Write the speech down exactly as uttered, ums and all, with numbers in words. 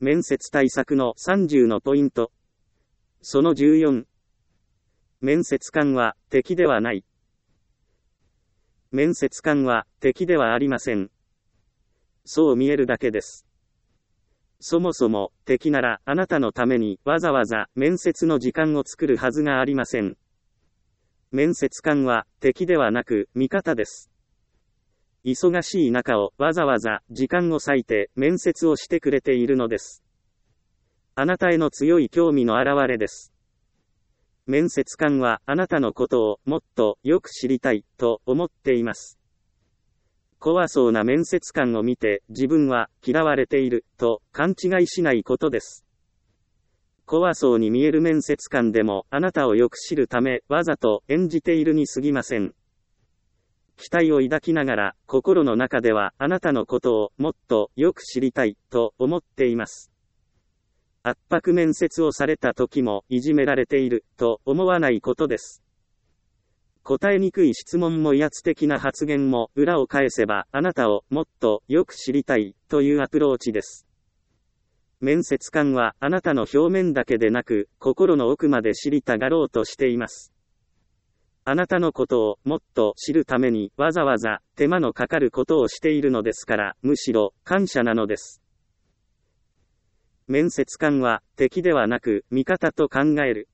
面接対策のさんじゅうのポイント。そのじゅうよん。面接官は敵ではない。面接官は敵ではありません。そう見えるだけです。そもそも敵ならあなたのためにわざわざ面接の時間を作るはずがありません。面接官は敵ではなく味方です。忙しい中をわざわざ時間を割いて面接をしてくれているのです。あなたへの強い興味の表れです。面接官はあなたのことをもっとよく知りたいと思っています。怖そうな面接官を見て自分は嫌われていると勘違いしないことです。怖そうに見える面接官でもあなたをよく知るためわざと演じているに過ぎません。期待を抱きながら心の中ではあなたのことをもっとよく知りたいと思っています。圧迫面接をされた時もいじめられていると思わないことです。答えにくい質問も威圧的な発言も裏を返せばあなたをもっとよく知りたいというアプローチです。面接官はあなたの表面だけでなく心の奥まで知りたがろうとしています。あなたのことをもっと知るためにわざわざ手間のかかることをしているのですから、むしろ感謝なのです。面接官は敵ではなく味方と考える。